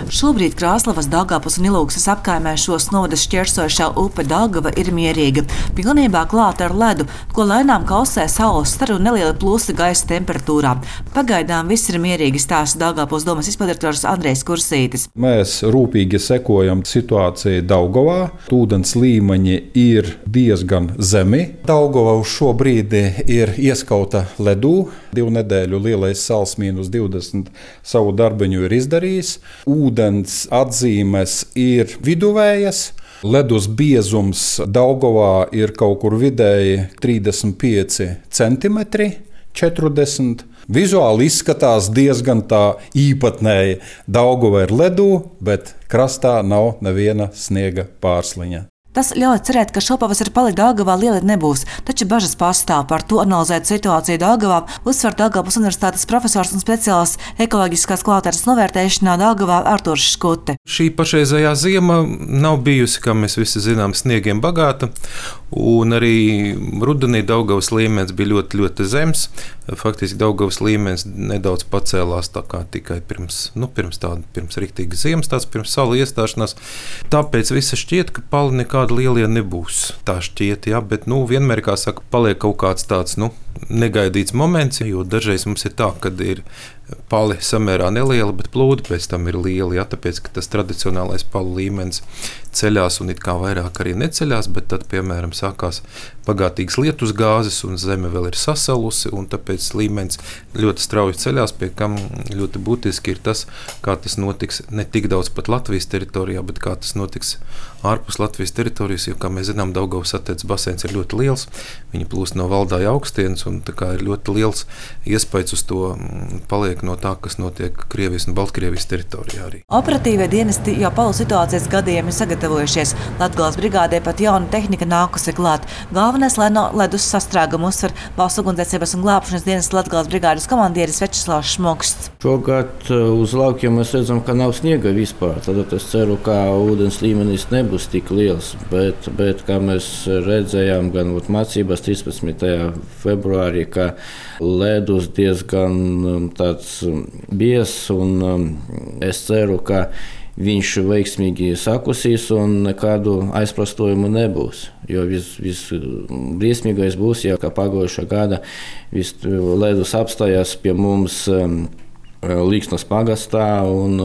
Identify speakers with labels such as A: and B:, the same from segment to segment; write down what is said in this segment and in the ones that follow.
A: Šobrīd Krāslavas, Daugavpils un Ilūgstes apkaimē šos novadus šķērsojošā upe Daugava ir mierīga, pilnībā klāta ar ledu, ko lēnām kausē saules stara un neliela plūsta gaisa temperatūrā. Pagaidām viss ir mierīgi, stāsta Daugavpils domas izpildirektors Andrejs Kursītis.
B: Mēs rūpīgi sekojam situācijai Daugavā. Ūdens līmeņi ir diezgan zemi. Daugava uz šo brīdi ir ieskauta ledū. 2 nedēļu lielais sals -20 savu darbiņu ir izdarījis. Ūdens atzīmes ir viduvējas. Ledus biezums Daugavā ir kaut kur vidēji 35 centimetri, 40. Vizuāli izskatās diezgan tā īpatnēji. Daugava ir ledū, bet krastā nav neviena sniega pārsliņa.
A: Tas ļauj cerēt, ka šopavasar palikt Daugavā lieli nebūs, taču bažas pastāv. Par to analizēt situāciju Daugavā uzsver Daugavpils Universitātes profesors un speciālists ekoloģiskās kvalitātes novērtēšanā Daugavā Arturs Škute.
C: Šī pašreizējā ziema nav bijusi, kā mēs visi zinām, sniegiem bagāta, un arī rudenī Daugavas līmenis bija ļoti, ļoti zems. Faktiski Daugavas līmenis nedaudz pacēlās tā kā tikai pirms riktīgas ziemas, pirms saule iestāšanās. Tāpēc visi šķiet, ka pali nekādi lielie nebūs. Tā šķiet, jā, bet vienmēr, kā saka, paliek kaut kāds tāds negaidīts moments, jo dažreiz mums ir tā, kad ir pali samērā neliela, bet plūdi pēc tam ir lieli, jā, tāpēc, ka tas tradicionālais palu līmenis ceļās un it kā vairāk arī neceļās, bet tad, piemēram, sākās bagātīgas lietus gāzes un zeme vēl ir sasalusi, un tāpēc līmenis ļoti strauji ceļās, pie kam ļoti būtiski ir tas, kā tas notiks ne tik daudz pat Latvijas teritorijā, bet kā tas notiks ārpus Latvijas teritorijas, jo, kā mēs zinām, Daugavas attēdes baseins ir ļoti liels, viņi plūst no Valdāja augstienes, un tā kā ir ļoti liels iespējas uz to paliek no tā, kas notiek Krievijas un Baltkrievijas teritorijā arī.
A: Operatīvie dienesti jau palu situācijas gadījumi ir sagatavojušies. Latgales brigādē pat jauna tehnika nākusi klāt. Galvenais, lai no ledus sastrēgumu uzsver Valsts ugunsdzēsības un glābšanas dienesta Latgales brigādes komandieris Večeslavs Šmoksts.
D: Šogad uz laukiem mēs redzam, ka nav sniega vispār. Tad es ceru, ka ūdens līmenis nebūs tik liels, bet kā mēs redzējām gan mācībās 13. februārī, ka ledus diezgan tāds biezs, un es ceru, ka viņš veiksmīgi sakusīs un nekādu aizprastojumu nebūs. Jo visbriesmīgais būs, ja kā pagājušā gada ledus apstājās pie mums Līksnas pagastā,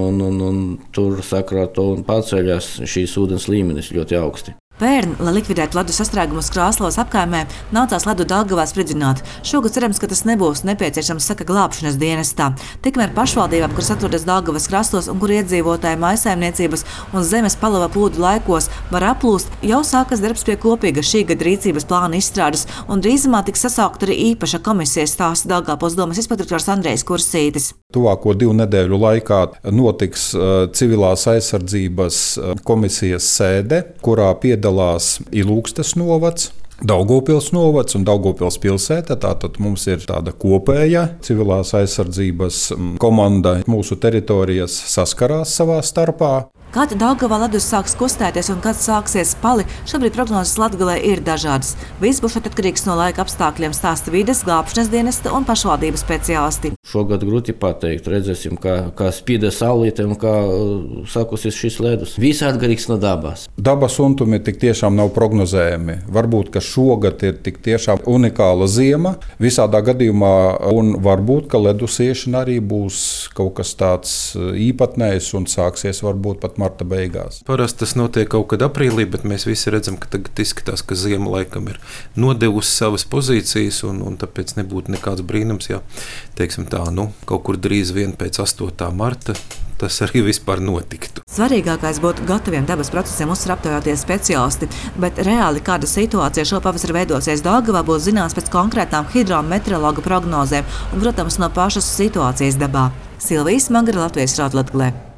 D: un tur sakrā to un paceļās šīs ūdens līmenis ļoti augsti.
A: Pērn, lai likvidētu ledu sastrēgumus Krāslavas apkaimē, nācās ledu Daugavā spridzināt. Šogad cerams, ka tas nebūs nepieciešams, saka glābšanas dienestā. Tikmēr pašvaldībām, kuras atrodas Daugavas krastos un kur iedzīvotāji mājsaimniecības un zemes palava plūdu laikos var aplūst, jau sākas darbs pie kopīga šī gada rīcības plāna izstrādes, un drīzumā tiks sasaukt arī īpaša komisija, stāsta Daugavpils domas izpildirektors Andrejs Kursītis.
B: Tuvāko 2 nedēļu laikā notiks civilās aizsardzības komisijas sēde, kurā piedalās Ilūgstes novads, Daugavpils novads un Daugavpils pilsēta. Tātad mums ir tāda kopēja civilās aizsardzības komanda. Mūsu teritorijas saskarās savā starpā.
A: Kad Daugavā ledus sāks kustēties un kad sāksies pali, šobrīd prognozes Latgalē ir dažādas. Viss būs atkarīgs no laika apstākļiem, stāsta vides, glābšanas dienesta un pašvaldības speciālisti.
D: Šogad grūti pateikt, redzēsim, kā spīdē saulīte un kā sakusīs šis ledus. Viss atkarīgs no dabas.
B: Dabas untumi tik tiešām nav prognozējami. Varbūt, ka šogad ir tik tiešām unikāla ziema visādā gadījumā, un varbūt, ka ledus iešana arī būs kaut kas tāds īpatnējs un sāksies varbūt pat marta beigās.
C: Parasti tas notiek kaut kad aprīlī, bet mēs visi redzam, ka tagad izskatās, ka ziema laikam ir nodevusi savas pozīcijas, un tāpēc nebūtu nekāds brīnums, ja teiksim tā, kaut kur drīz vien pēc 8. marta tas arī vispār notiktu.
A: Svarīgākais būtu gataviem dabas procesiem uzsver aptaujātie speciālisti, bet reāli kāda situācija šopavasar veidosies Daugavā būs zināms pēc konkrētām hidrometeorologu prognozēm un, protams, no pašas situācijas dabā. Silvija Smagra, Latvijas Radio Latgalē.